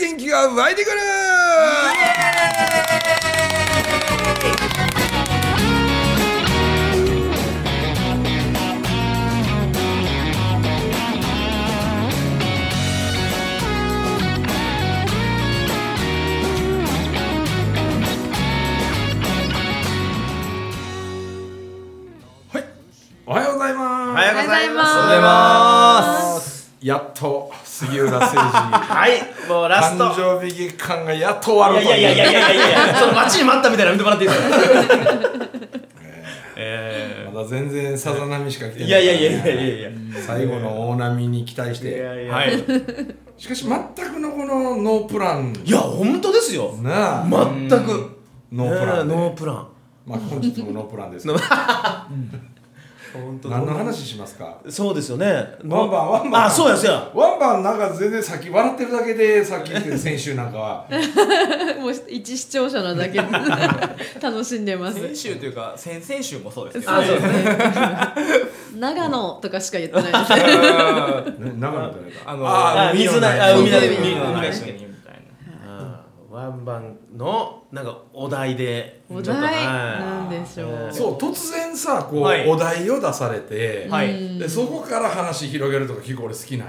元気が湧いてくる。おはようございます。 おはようございます。 おはようございます。 やっと杉浦誠二はい、もうラスト。 誕生日月間がやっと終わるという。 いやその待ちに待ったみたいなの見てもらっていいですか。 まだ全然さざ波しか来てない。 いや最後の大波に期待して。 はい。 しかし全くのこのノープラン。 いや本当ですよ。 なあ。 全くノープランで。 ノープラン。 まあ本日もノープランです。何の話しますか。 そうですよね。 ワンバン。 あ、そうやそうや。 ワンバンなんか全然さっき笑ってるだけでさっき言ってる先週なんかはもう一視聴者なだけで楽しんでます。 先週というか先々週もそうですけど、 あ、そうですね。 長野とかしか言ってないです。 長野じゃないか。 水な海な海海のな話にみたいワンバンのなんかお題でお題なんでしょう。 そう突然さこう、 はいお題を出されて、 はいでそこから話広げるとか結構俺好きなんや。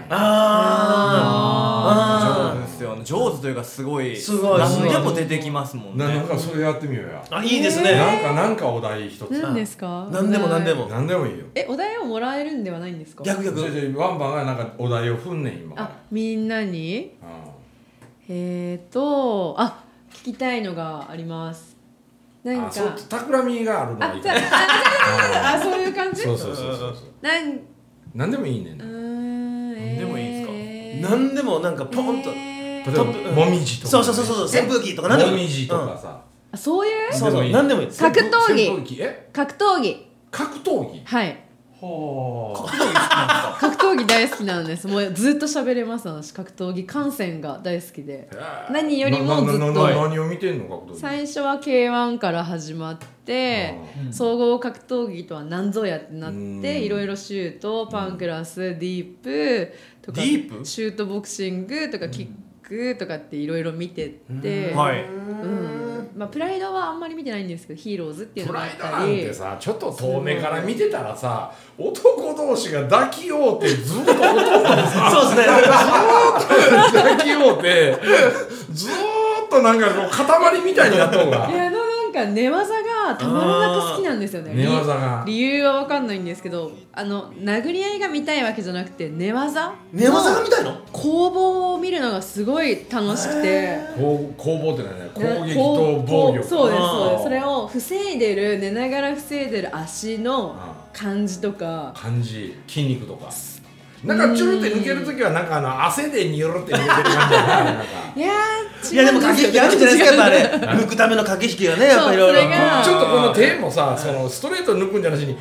あな。上手ですよ。上手というかすごいすごい何でも出てきますもんね。 なんかそれやってみようや。 あ、いいですね。 なんかお題一つ。 何ですか。 何でも何でも。 何でもいいよ。 お題をもらえるんではないんですか。 逆じゃワンバンがなんかお題を振んねん今から。 あ、みんなに。聞きたいのがあります。なんかそう企みがあるのがいいかあ、そういう感じ。 そうなんでもいいねん。 何でもいいですか。 何でもなんかポンと。 例えばもみじとか。 そう扇風機とか何でもいい。 もみじとかさ。 あ、そういう。 そう何でもいい。 格闘技。 扇風機格闘技。 格闘技。 はい。 は格闘技大好きなんです。もうずっと喋れます。私格闘技観戦が大好きで、何よりもずっと何を見てんの格闘技。 最初は K1 から始まって総合格闘技とは何ぞやってなっていろいろシュート、パンクラス、ディープとかシュートボクシングとかキックとかっていろいろ見てってまあプライドはあんまり見てないんですけど、ヒーローズっていうのがあったり。 プライドなんてさちょっと遠目から見てたらさ男同士が抱き合うてずっと男のさそうですね。 抱き合うてずーっとなんかこう塊みたいになった方がいやなんか寝技がたまらなく好きなんですよね。 寝技が理由は分かんないんですけど、殴り合いが見たいわけじゃなくて寝技が見たいの。 攻防を見るのがすごい楽しくて、 攻防って何ね、攻撃と防御。 そうですそれを防いでる、寝ながら防いでる足の感じとか筋肉とかなんかチュルって抜けるときはなんか汗でニュルって抜けてる感じだな。 いやでも駆け引きあるじゃないですか、やっぱあれ抜くための駆け引きがね、やっぱいろいろ。 ちょっとこの手もさ、そのストレート抜くんじゃなしに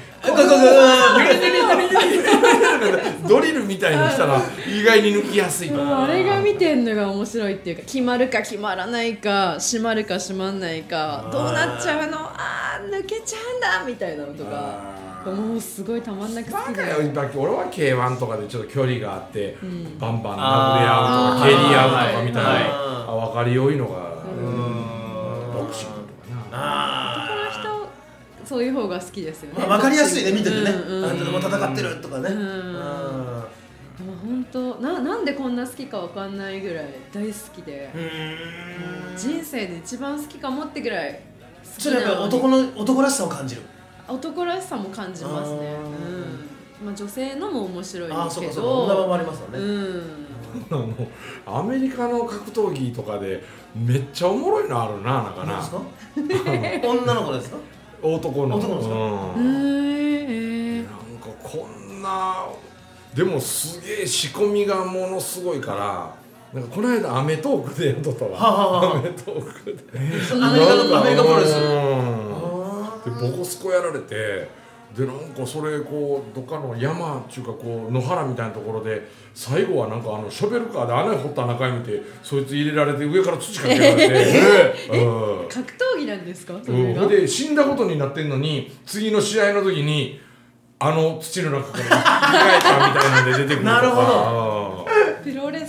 ドリルみたいにしたら意外に抜きやすいとか。 あれが見てんのが面白いっていうか、決まるか決まらないか、締まるか締まんないか、どうなっちゃうの、抜けちゃうんだみたいなのとかもうすごいたまんなく好きで。 俺は K1 とかでちょっと距離があって、バンバン殴り合うとか蹴り合うとかみたいな分かりよいのがボクシングとかな。 男の人そういう方が好きですよね。 分かりやすいね、見ててね。もう戦ってるとかね。 本当なんでこんな好きかわかんないぐらい大好きで、人生で一番好きかもってぐらい好きなのに。それは男らしさを感じる。 男らしさも感じますね。まあ女性のも面白いけど、 そうか女版もありますよね。 アメリカの格闘技とかでめっちゃおもろいのあるな、なんかな。 女の子ですか？ 男の子ですか？ なんかこんなでもすげえ仕込みがものすごいから、なんかこの間アメトークでやっとったわ。アメトークでアメリカプロレスでボコスコやられて、でなんかそれこうどっかの山っていうかこう野原みたいなところで最後はなんかショベルカーで穴掘った中に見てそいつ入れられて上から土かけられて格闘技なんですか？それがで死んだことになってんのに次の試合の時に土の中から生き返ったみたいなんで出てくるとか。 プロレス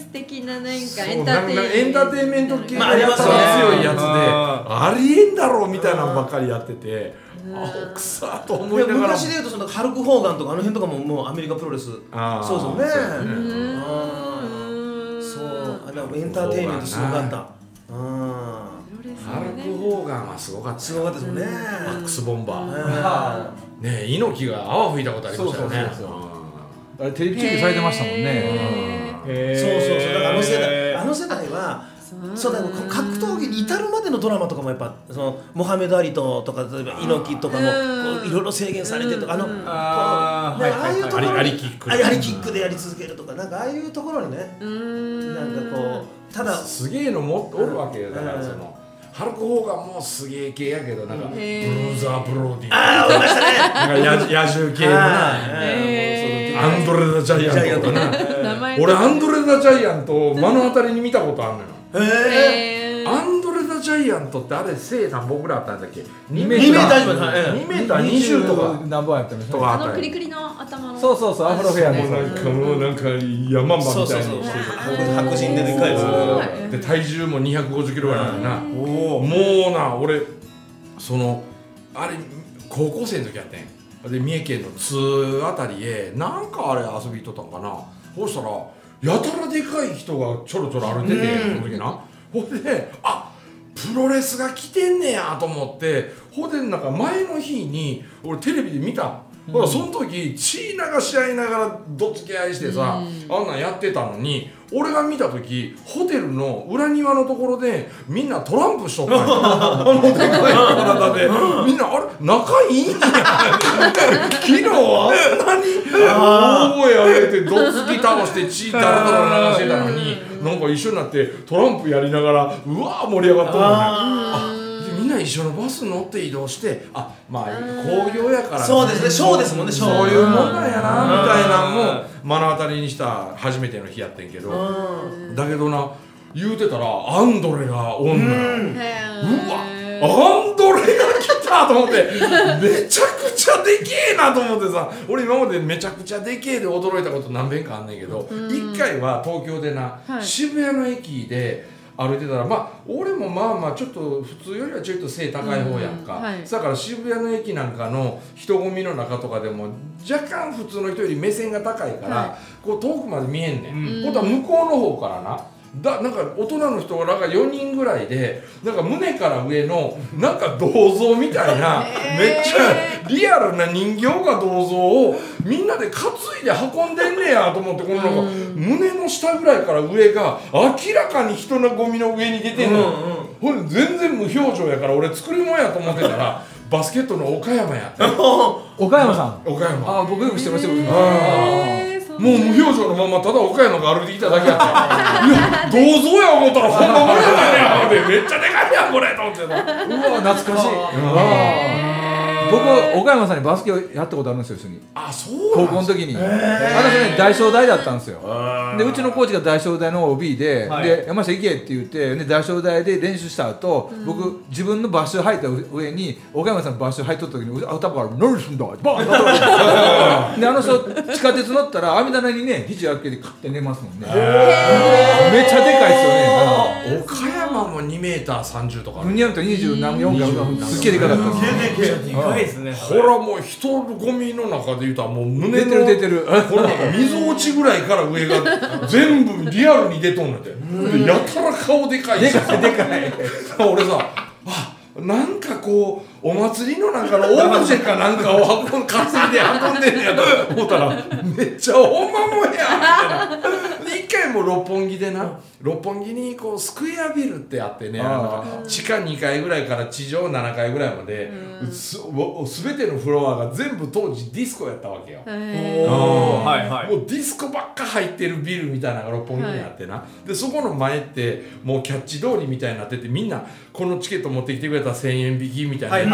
的ななんかそうエンターテインメントエンターテインメント系まあありますよね強いやつであありえんだろうみたいなのばっかりやってて青臭と思いながら昔で言うとそのハルク・ホーガンとかあの辺とかももうアメリカプロレスあーそうですよねうんそうあのエンターテインメントすごかったハルク・ホーガンはすごかったすごかったですよねマックス・ボンバーはねえ猪木が泡吹いたことありましたよねそうそうそうあれテレビ中継されてましたもんね。 そうそうだからあの世代はそうだ格闘技に至るまでのドラマとかもやっぱそのモハメド・アリとか例えば猪木とかもこういろいろ制限されてとかああいうところにアリキックアリキックでやり続けるとかなんかああいうところにねなんかこうただすげえのもおるわけよだからそのハルク・ホーガンもすげえ系やけどなんかブルーザー・ブローディありましたねなんか野獣系のなアンドレ・ザ・ジャイアントとかな俺アンドレ・ザ・ジャイアントを目の当たりに見たことあるのよアンドレ・ザ・ジャイアントってあれ背何本ぐらいあったんだっけ2メーター2メーター20とか何本やったんですか。 とかあったクリクリの頭のそうそうそうアフロフェアもうなんかもうなんかヤマンバみたいにして白人ででかいやつで体重も250キロぐらいあるなもうな俺そのあれ高校生の時やってんで三重県の津あたりへなんかあれ遊び行っとったんかなそうしたらやたらでかい人がちょろちょろ歩いててその時なほんでプロレスが来てんねやと思ってほんでなんか前の日に俺テレビで見たほらその時血流し合いながらどっつき合いしてさあんなんやってたのに俺が見た時ホテルの裏庭のところでみんなトランプしとったんよあのでかい体でみんなあれ仲いいんや昨日あんなに大声上げてどつき倒して血ダラダラ流してたのになんか一緒になってトランプやりながらうわー盛り上がっとるのねみんな一緒のバス乗って移動してまあ工業やからそうですねショーですもんねショーそういうもんなんやなみたいなのも目の当たりにした初めての日やってんけどだけどな言うてたらアンドレがおんのようわアンドレが来たと思ってめちゃくちゃでけえなと思ってさ俺今までめちゃくちゃでけえで驚いたこと何遍かあんねんけど一回は東京でな渋谷の駅で歩いてたら俺もまあちょっと普通よりはちょっと背高い方やんか、だから渋谷の駅なんかの人混みの中とかでも若干普通の人より目線が高いから、こう遠くまで見えんねん、ほんとは向こうの方からなんか大人の人がなんか4人ぐらいでなんか胸から上のなんか銅像みたいなめっちゃリアルな人形が銅像をみんなで担いで運んでんねやと思ってこのなんか胸の下ぐらいから上が明らかに人のゴミの上に出てんのほんで全然無表情やから俺作り物やと思ってたらバスケットの岡山やって岡山さん。 岡山僕よく知ってますよ。 もう無表情のままただ岡山が歩いてきただけやったいや銅像や思ったらほんま無理やねんやめっちゃでかいやんこれと思ってたうわ懐かしい。僕岡山さんにバスケをやったことあるんですよ一緒に。 そう高校の時に。私ね大正大だったんですよ。でうちのコーチが大正大の OB で、で山下行けって言ってで大正大で練習した後、僕自分のバッシュ履いた上に岡山さんのバッシュ履いとった時に頭から何すんだバーンで人地下鉄乗ったら網棚にね肘開けてカッて寝ますもんね。めっちゃでかいですよね。 岡山も2メーター30とかある 2メートル20何4かすっげえでかかったんですでかいですねほらもう人ゴミの中で言うたらもう胸の出てるこれなんか溝落ちぐらいから上が全部リアルに出とんねんてでやたら顔でかいしさ俺さなんかこうお祭りの中のオブジェかなんかを担いで運んでんねやと思ったらめっちゃほんまもんやみたいな一回も六本木でな六本木にこうスクエアビルってあってね地下2階ぐらいから地上7階ぐらいまで全てのフロアが全部当時ディスコやったわけよもうディスコばっか入ってるビルみたいなのが六本木にあってなでそこの前ってもうキャッチ通りみたいになっててみんなこのチケット持ってきてくれたら1000円引きみたいなや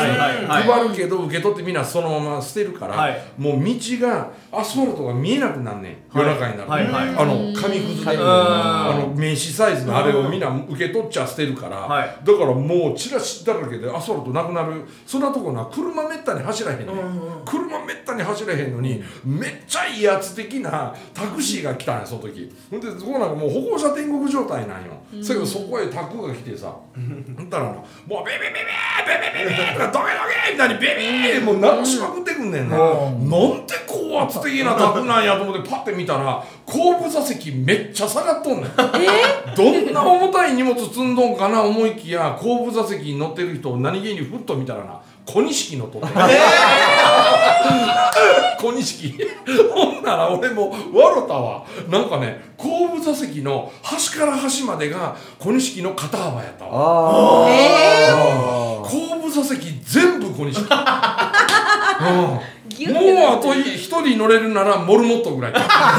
配るけど受け取ってみんなそのまま捨てるから、もう道がアスファルトが見えなくなんねん、夜中になると、紙くずで、名刺サイズのあれをみんな受け取っちゃ捨てるから、だからもうチラシだらけでアスファルトなくなる。そんなとこな車めったに走らへんねん、車めったに走らへんのに、めっちゃ威圧的なタクシーが来たんやその時。ほんでそこなんかもう歩行者天国状態なんよ。だけどそこへタクが来てさ、ほんだらもうビビビビビビビビビとかドケドケみたいにビビビもう鳴らしまくってくんねんね。なんて高圧的なタクなんやと思ってパッて見たら後部座席めっちゃ下がっとんねん。どんな重たい荷物積んどんかな思いきや後部座席に乗ってる人を何気にふっと見たらな小錦乗っとって小錦ほんなら俺も笑ったわ。なんかね後部座席の端から端までが小錦の肩幅やったわ。後部座席全部小錦もうあと一人乗れるならモルモットぐらい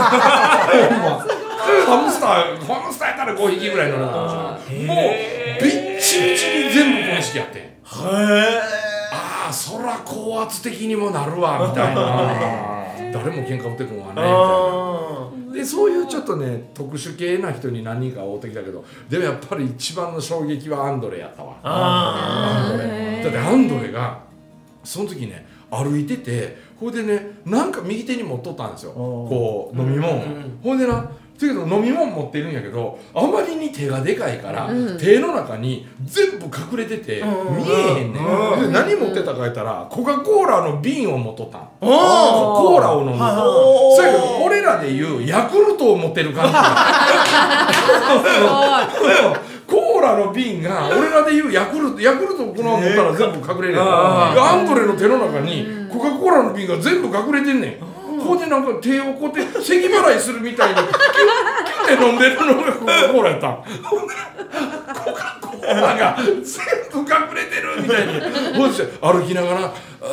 ハムスターやったら5匹ぐらい乗れるかもしれない。もうびっちびちに全部小錦やってん。ああそら高圧的にもなるわみたいな誰も喧嘩売ってくんわねみたいな。でそういうちょっとね特殊系な人に何人か会うてきたけど、でもやっぱり一番の衝撃はアンドレやったわ。アンドレだってアンドレがその時ね歩いてて、ほいでねなんか右手に持っとったんですよこう飲み物を。ほいでなだけど飲み物持ってるんやけどあまりに手がでかいから、手の中に全部隠れてて見えへんねん。で何持ってたか言ったらコカ・コーラの瓶を持っとったん。コーラを飲む。そやけど俺らでいうヤクルトを持ってる感じコーラの瓶が俺らでいうヤクルトをこのまま持ったら全部隠れるやん。アンドレの手の中にコカ・コーラの瓶が全部隠れてんねん。ここでなんか手をこうやって咳払いするみたいにキュッキュッて飲んでるのがコカ・コーラやったん。コカ・コーラが全部隠れてるみたいにほんで歩きながら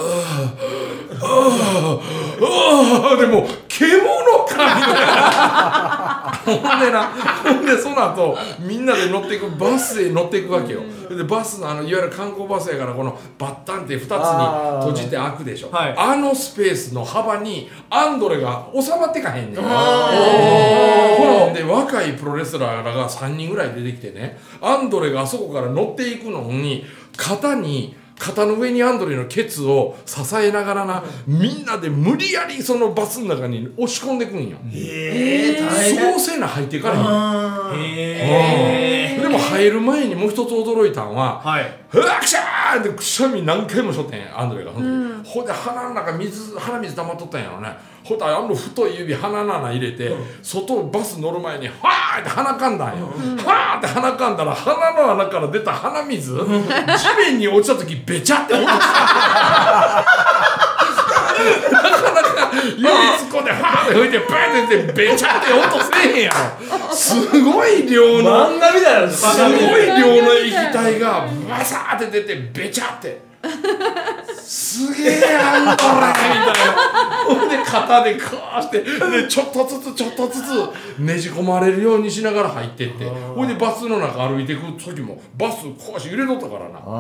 でも獣かみたいなほんでその後みんなで乗っていくバスへ乗っていくわけよ。でバスのいわゆる観光バスやからこのバッタンって2つに閉じて開くでしょ、あのスペースの幅にアンドレが収まってかへんねん。ほらで若いプロレスラーらが3人ぐらい出てきてね、アンドレがあそこから乗っていくのに肩の上にアンドレのケツを支えながらな、みんなで無理やりそのバスの中に押し込んでくんよ。そうせな入っていからへん。でも入る前にもう一つ驚いたんは、うわくしゃーってくしゃみ何回もしょってんアンドレが。ほんで鼻の中鼻水溜まっとったんやろね。ほんで太い指鼻の穴入れて、外バス乗る前にはーって鼻かんだんよ。はーって鼻かんだら鼻の穴から出た鼻水地面に落ちた時べちゃって落としたなかなか指突っ込んではーって吹いてバーって出てべちゃって落とせへんやろ。すごい量の漫画みたいなすごい量の液体がバサーって出てべちゃってすげえアンドレみたいな。ほんで肩でこうしてでちょっとずつねじ込まれるようにしながら入ってって、ほいでバスの中歩いていく時もバスこうして揺れとったからな。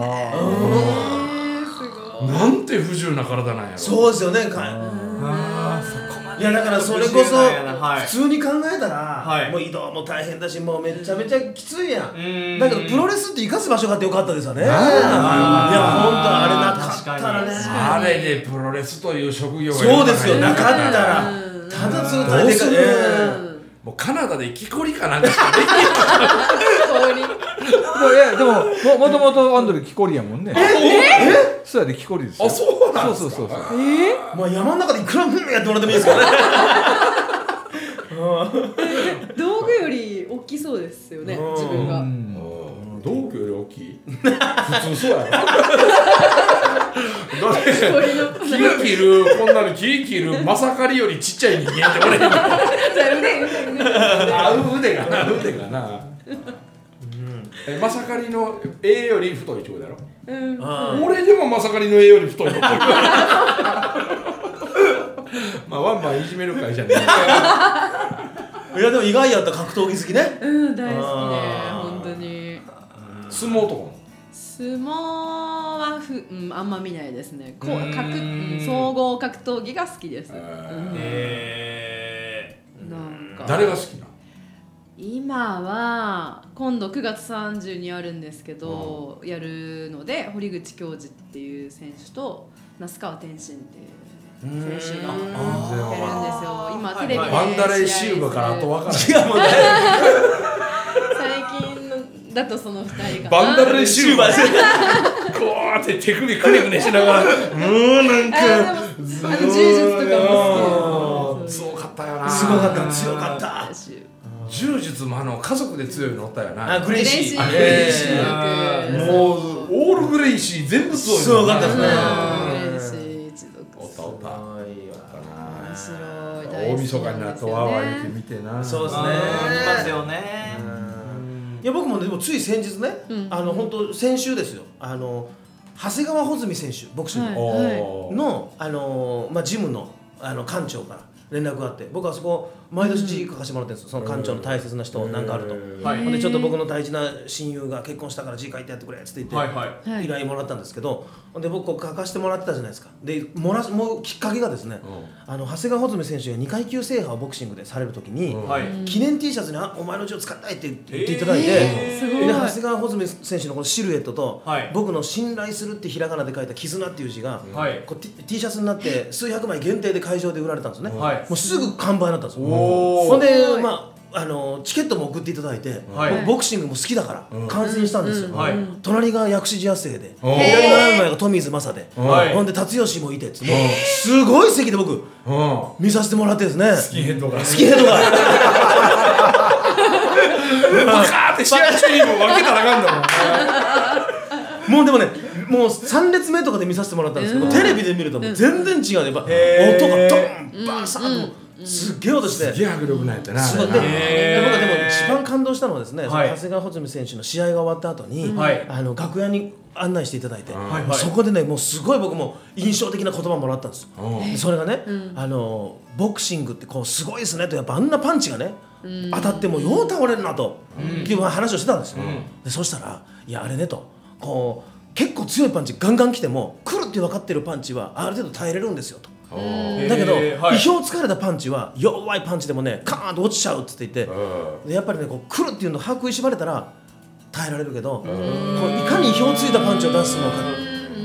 なんて不自由な体なんやろ。 そうですよね。いやだからそれこそ普通に考えたらもう移動も大変だしもうめちゃめちゃきついやん。だけどプロレスって生かす場所があってよかったですよね。いや本当あれなかったらね。 あれでプロレスという職業がそうですよ。なかったらただずっとでかい。 もうカナダで木こりかなんかしかできないでももともとアンドレ木こりやもんね。そうやで木こりですよ。 あそうなんですか。 そうまあ山の中でいくらやってもらってもいいですからね。 道具より大きそうですよね自分が。 道具より大きい普通そうやろ。木切るこんなの木切るマサカリよりちっちゃい人間って俺腕がなマサカリの絵より太いってことだろ。俺でもマサカリの絵より太いと思う。まあワンバンいじめる会じゃねえ。いやでも意外やった格闘技好きね。 大好きね本当に。 相撲とかも。 相相撲はあんま見ないですね。総合格闘技が好きです。なんか誰が好きなの？ 今は今度9月30にあるんですけど、やるので堀口恭司っていう選手と那須川天心っていう選手がやるんですよ。今テレビでバンダレーシウムからあと分からない。 最近だとその2人がバンダレーシウムこうやって手首くねくねしながらなんか柔術とかも好きです。 すごかったよな。 すごかった、強かった。 柔術も家族で強いのおったよな。 グレイシー、 もうオールグレイシー全部強いの。 すごかったですね。 グレイシー一族おったおった。 面白い。 大晦日になるとわーわー言って見てな。 そうですね。 見ますよね。 いや僕もでもつい先日ね、本当先週ですよ。長谷川穂積選手ボクシングのジムの館長から連絡があって、僕はそこ毎年字書かせてもらってるんですよ。その館長の大切な人なんかあると。ほんでちょっと僕の大事な親友が結婚したから字書いてやってくれっつって言って依頼もらったんですけど、で僕こう書かせてもらってたじゃないですか。でもうきっかけがですね、長谷川穂積選手が2階級制覇をボクシングでされる時に、記念 T シャツにお前の字を使いたいって言っていただいて、で長谷川穂積選手のこのシルエットと、僕の信頼するってひらがなで書いた絆っていう字が、こう T シャツになって数百枚限定で会場で売られたんですね。もうすぐ完売になったんですよ。ほんでチケットも送っていただいて、僕ボクシングも好きだから観戦したんですよ。隣が薬師寺亜生で、左の前が富水正で、ほんで辰吉もいてって、もうすごい席で僕見させてもらってですね。 スキンヘッドがバカーって試合中にも分けたらあかんだもん。 もうでもね、もう3列目とかで見させてもらったんですけど、テレビで見るともう全然違うね。やっぱ音がドンバサッとすっげえ音して、 すげえ迫力なんやったな。 僕はでも一番感動したのはですね、長谷川穂積選手の試合が終わった後に楽屋に案内していただいて、そこでねもうすごい僕も印象的な言葉もらったんです。それがね、ボクシングってこうすごいですねと、やっぱあんなパンチがね当たってもよう倒れるなという話をしてたんですよ。でそしたらいやあれねと、こう結構強いパンチガンガン来ても来るって分かってるパンチはある程度耐えれるんですよと。だけど意表つかれたパンチは弱いパンチでもねカーンと落ちちゃうって言って、でやっぱりねこう来るっていうのを把握しばれたら耐えられるけど、こういかに意表ついたパンチを出すのかって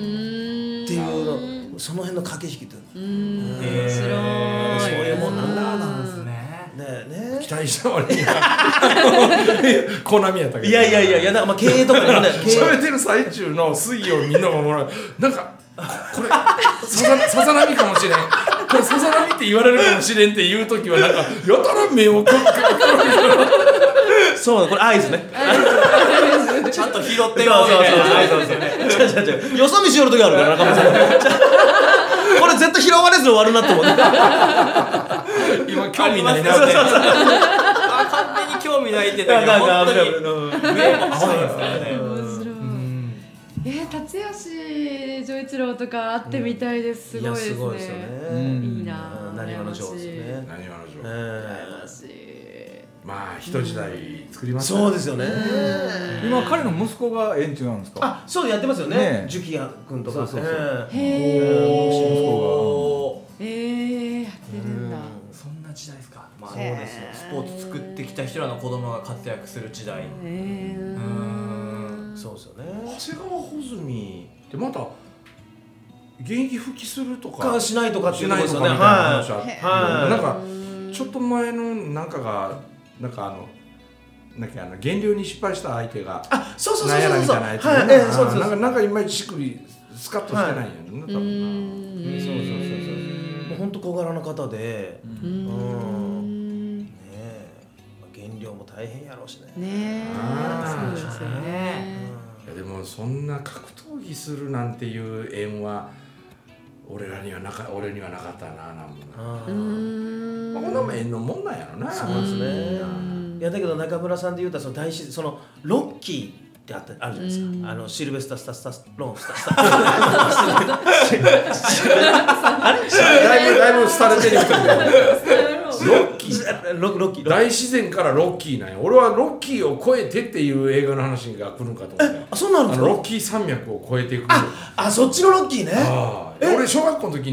いうの、その辺の駆け引きという面白い。 そういうもんなんだなんですね。 期待した割にコナミやったけど。 いやなんか経営とかね喋ってる最中の水をみんながもらう。なんかこれさざ波かもしれん。これさざ波って言われるかもしれんっていう時はなんかやたら目をそうだ、これ合図ね。 ちゃんと拾ってるわけね。よそ見しよる時あるから中村さん。これ絶対拾われず終わるなって思って。 今興味ないな。 完全に興味ないって言ったけど本当に目も合わないですからね。 辰吉丈一郎とか会ってみたいです。すごいですね。いいな。 なにわの上ですね。 なにわの上。 羨ましい。 まあ一時代作りました。 そうですよね。 今彼の息子が違うんですか？ あ、そうやってますよね。樹木谷君とか。 そう。 へえ。やってるんだ。 そんな時代ですか。まあそうですよ。スポーツ作ってきた人らの子供が活躍する時代。 そうですよね。 長谷川穂積ってまた現役復帰するとかしないとかっていうことですよね。 なんかちょっと前のなんか減量に失敗した相手がそうなんやらみたいなやつでなんかいまいちしっくりスカッとしてないんやろね多分な。そうもう本当小柄な方で、減量も大変やろうしね。 そうですよね。 でもそんな格闘技するなんていう縁は俺にはなかったな。こんなもん縁のもんなんやろな。 そうですね。いやだけど中村さんで言うたらその大自然、そのロッキーってあるじゃないですか。シルベスタスタローンだいぶ廃れてる人ッキー大自然からロッキーなんや。俺はロッキーを超えてっていう映画の話が来るんかと思ったよ。 そうなんですか。 ロッキー山脈を越えていく。 そっちのロッキーね。 俺小学校の時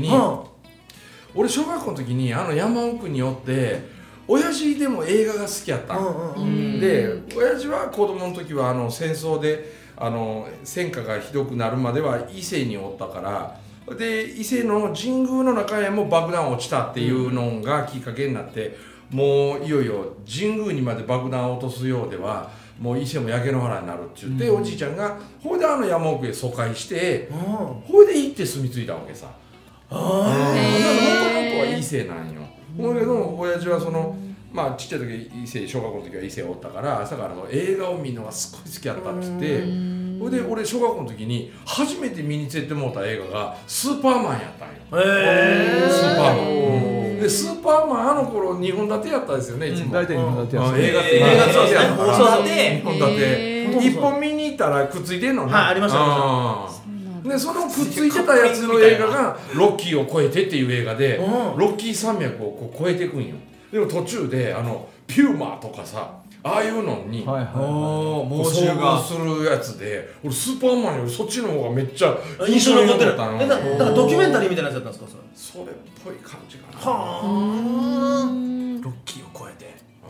に山奥におって親父でも映画が好きやった、で親父は子供の時は戦争で戦火がひどくなるまでは伊勢におったから、で伊勢の神宮の中へも爆弾落ちたっていうのがきっかけになって、もういよいよ神宮にまで爆弾を落とすようではもう伊勢も焼け野原になるって言って、おじいちゃんがほいで山奥へ疎開して、ほいで行って住み着いたわけさ。もともとは伊勢なんよ。だけど親父はちっちゃい時小学校の時は伊勢おったから、朝から映画を見るのがすごい好きやったっつって、それで俺小学校の時に初めて見に連れてもらった映画がスーパーマンやったんよ。スーパーマンでスーパーマン頃2本立てやったですよね、いつも。 大体2本立てやった。 映画って映画そうですね、放送で 2本立て1本見に行ったらくっついてんのね。 ありましたでそのくっついてたやつの映画がロッキーを越えてっていう映画で、ロッキー山脈を越えていくんよ。でも途中でピューマとかさ、ああいうのに猛遭獣が遇するやつで、俺スーパーマンよりそっちの方がめっちゃ印象に残ってる。 たの。 だからドキュメンタリーみたいなやつだったんですか、 それっぽい感じかな。 ロロッキーを超えて。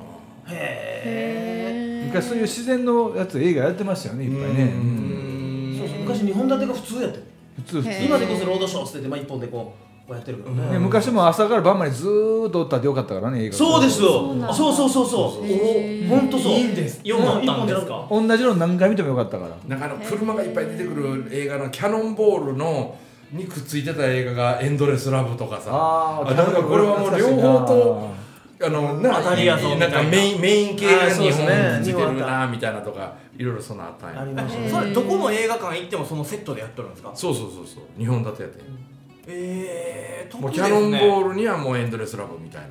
昔そういう自然のやつ映画やってましたよね、いっぱいね。 昔2本立てが普通やってる。 普通今でこそロードショーって言って1本でこうやってるけどね。 昔も朝から晩までずーっとおったってよかったからね、映画。 そうですよ。そう本当そう。 いいんです。よかったんですか。 同じの何回見てもよかったから。 なんか車がいっぱい出てくる映画のキャノンボールのにくっついてた映画がエンドレスラブとかさ、なんかこれはもう両方となんかメイン系が日本についてるなみたいなとか、いろいろそんなあったんや。 ありましたね。 それどこの映画館行ってもそのセットでやってるんですか。 そう日本立てやって。もうキャノンボールにはもうエンドレスラブみたいな。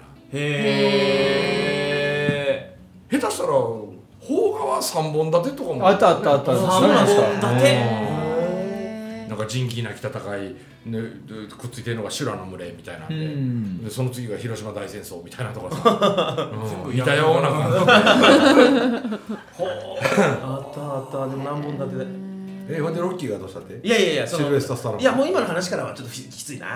下手したら邦画は3本立てとかもあった。 3本立て。 なんか仁義なき戦い、ね、くっついてるのが修羅の群れみたいなんで、その次が広島大戦争みたいなとかさ、いたような感じで。 あったでも何本立てで。 ほんでロッキーがどうしたって？ いやシルベスター・スタローン。 いやもう今の話からはちょっときついな。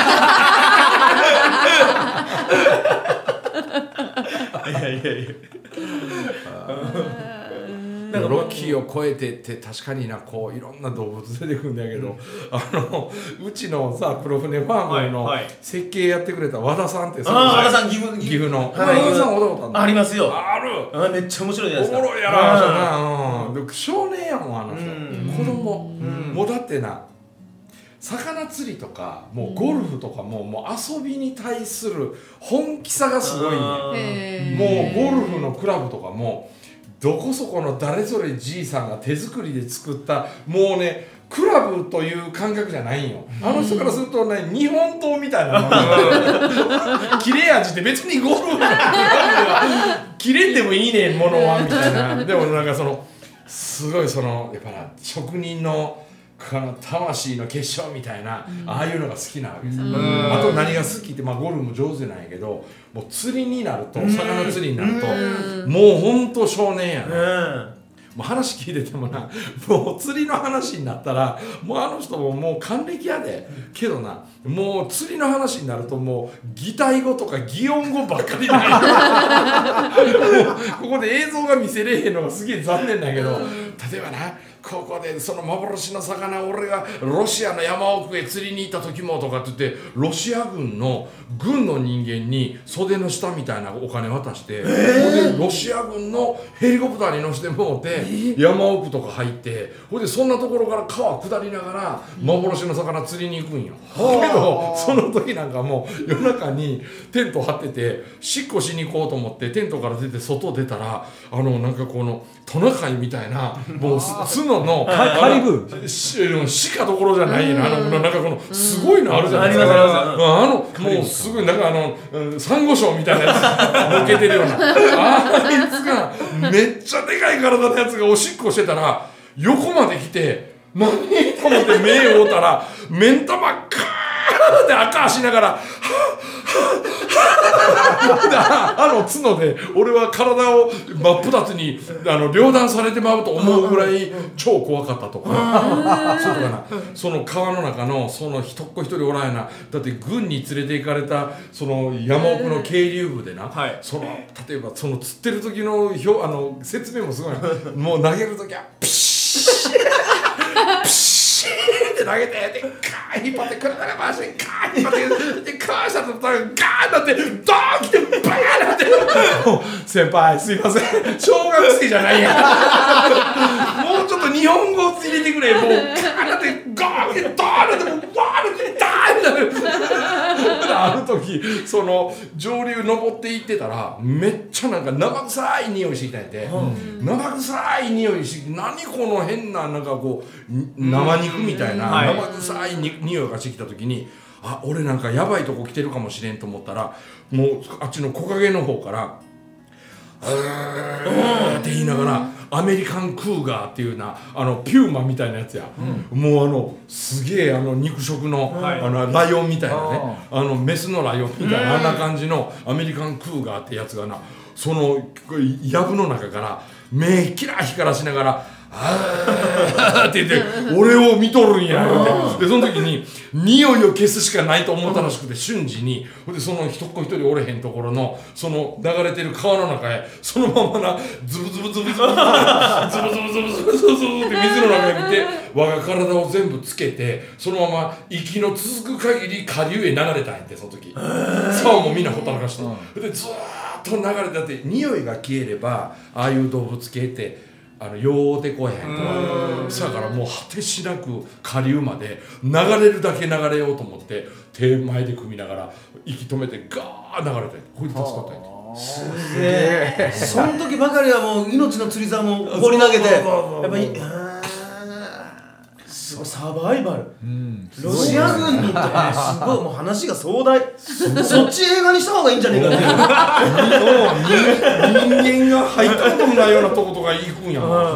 なんかロッキーを超えてって確かにな、こういろんな動物出てくるんだけど、うちのさ黒船ファームの設計やってくれた和田さんってさ、 和田さん岐阜の和田さんおったことありますよ。 ある。 めっちゃ面白いじゃないですか。 おもろいやろ。少年やもん子供。もうだってな、魚釣りとかもうゴルフとかもう遊びに対する本気さがすごいね。もうゴルフのクラブとかもどこそこの誰ぞれじいさんが手作りで作ったもうねクラブという感覚じゃないんよ。あの人からするとね、日本刀みたいなもの切れ味って別にゴルフのクラブでは切れんでもいいねんものはみたいな。でもなんかすごいやっぱな職人の魂の結晶みたいな、ああいうのが好きなわけです。あと何が好きって、ゴルフも上手なんやけど、もう釣りになると、魚釣りになるともうほんと少年やな。もう話聞いててもな、もう釣りの話になったらもうあの人もう還暦やでけどな、もう釣りの話になるともう擬態語とか擬音語ばっかりないここで映像が見せれへんのがすげえ残念だけど、例えばな、ここでその幻の魚を俺がロシアの山奥へ釣りに行った時もとかって言って、ロシア軍の人間に袖の下みたいなお金渡して、でロシア軍のヘリコプターに乗せてもうて山奥とか入って、ほいでそんなところから川下りながら幻の魚釣りに行くんよ。けどその時なんかもう夜中にテント張っててしっこしに行こうと思ってテントから出て外出たら、なんかこのトナカイみたいなもう角のカリブ鹿どころじゃないな、なんかこのすごいのあるじゃないですか。もうすごいなんかサンゴ礁みたいなやつ乗っけてるようなあいつがめっちゃでかい体のやつがおしっこしてたら横まで来て、何と思って目を覆ったら目ん玉カーって赤しながらはっはあの角で俺は体を真っ二つに両断されてまうと思うぐらい超怖かったとかそうとかな、その川の中のその一人おらんやな、だって軍に連れて行かれたその山奥の渓流部でな、その例えばその釣ってる時の説明もすごいなもう投げる時はピシッピシッって投げてでカーン引っ張ってくるなら回してカーン引っ張ってでカーンしたとガーンなってドーン来てバーンなって先輩すいません小学生じゃないやもうちょっと日本語を入れてくれもうガーンなってガーンってドーンなってもうワーンってダーンってある時その上流登って行ってたらめっちゃなんか生臭い匂いしてきたんやて、生臭い匂いして何この変ななんかこう生肉みたいな生臭い匂いがしてきた時に、あ俺なんかやばいとこ来てるかもしれんと思ったらもうあっちの木陰の方からって言いながらアメリカンクーガーっていうなピューマみたいなやつや、もうすげえ肉食の、ライオンみたいなねメスのライオンみたいなあんな感じのアメリカンクーガーってやつがなその藪の中から目キラ光らしながらあーって言って俺を見とるんやってでその時に匂いを消すしかないと思ったらしくて瞬時にでその一人おれへんところのその流れてる川の中へそのままなズブズブズブズブズブズブズブズブって水の中へ見て我が体を全部つけてそのまま息の続く限り下流へ流れたんやってその時竿もみんなほったらかしてでずーっと流れてだって匂いが消えればああいう動物系ってようてこへんとだからもう果てしなく下流まで流れるだけ流れようと思って手前で組みながら息止めてガー流れてこれで助かったんやすげえその時ばかりはもう命の釣り竿も放り投げてやっぱりすごいサバイバル、ロシア軍にってすごいもう話が壮大そっち映画にした方がいいんじゃねえかって人間が入ったこともないようなとことか行くんやもん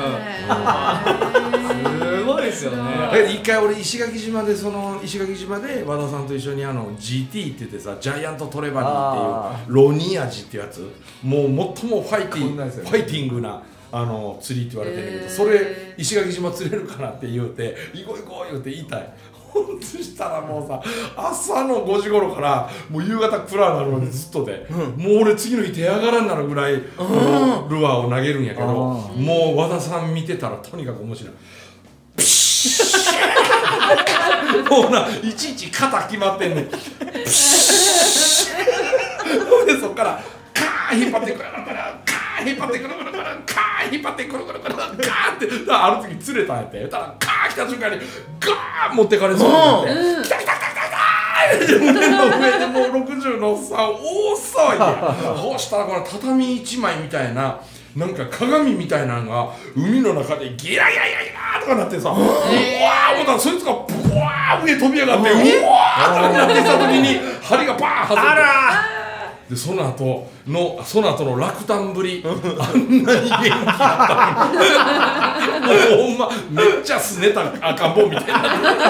すごいですよね。 一回俺石垣島で和田さんと一緒にGT って言ってさジャイアントトレバリーっていうロニアジっていうやつもう最もファイティングな釣りって言われてるけどそれ石垣島釣れるかなって言うて行こう行こう言うて言いたいほんとしたらもうさ朝の5時頃からもう夕方クラーなるまでずっとで、もう俺次の日手上がらんなるぐらいルアーを投げるんやけどもう和田さん見てたらとにかく面白いピシッもうないちいち肩決まってんねんピシッでそっからカーン引っ張ってくる引っ張ってくるくるくるカーン引っ張ってくるくるくるカーンってある時釣れたんやってたらカーン来た瞬間にガーン持ってかれそうになって来た来た来た来た来た胸の上でもう60のおっさん大騒ぎでそうしたらこの畳一枚みたいななんか鏡みたいなのが海の中でギラギラギラギラとかなってさうわー思ったらそいつがブワー上飛び上がってうわーとかなってきた時に針がバーン外れてでその後の落胆ぶりあんなに元気だったのにもうほんまめっちゃすねた赤ん坊みたいな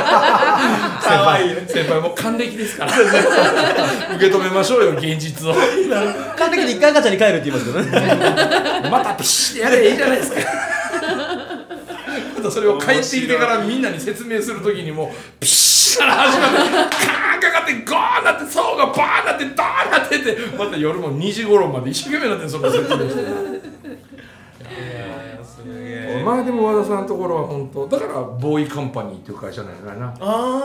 先輩もう還暦ですから受け止めましょうよ現実を還暦で一回ガチャに帰るって言いますけどねまたピシッてやればいいじゃないですかまたそれを帰ってきてからみんなに説明するときにもピシッから始まってカーンかかってゴーンなって竿がバーンなってドーンなってってまた夜も2時頃まで一生懸命なってその説明してまあでも和田さんのところは本当だからボーイカンパニーっていう会社なんやないなだ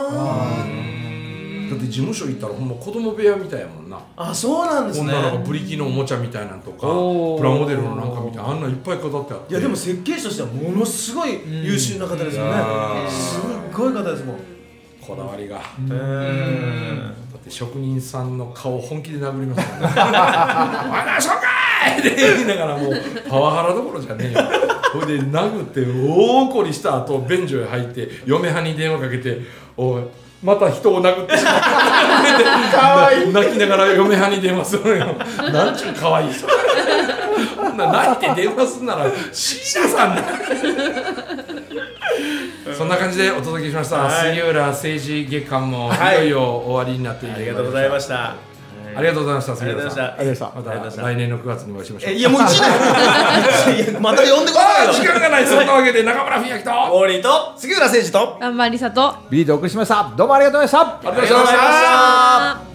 って事務所行ったらほんま子供部屋みたいやもんなそうなんですね女の子ブリキのおもちゃみたいなのとかプラモデルのなんかみたいなあんないっぱい飾ってあっていやでも設計士としてはものすごい優秀な方ですよねすっごい方ですもんこだわりがだって職人さんの顔本気で殴りますからね「お前何しょんかい!」って言いながらもうパワハラどころじゃねえよそれで殴って大怒りした後便所へ入って嫁はんに電話かけて「おいまた人を殴ってしまった」かわいい泣きながら嫁はんに電話するのよなんちゅうかわいい人泣いて電話すんならシーナさんだそんな感じでお届けしました、杉浦政治月間もいよいよ終わりになっています。 ありがとうございました。 ありがとうございました。杉浦さん。 ありがとうございました。 また来年の9月にお会いしましょう。 いやもう1年いやまた呼んでくださいよ。 時間がない。そんなわけで中村文明とウォーリーと杉浦誠二と頑張りさとビリーでお送りしました。どうもありがとうございました。 ありがとうございました。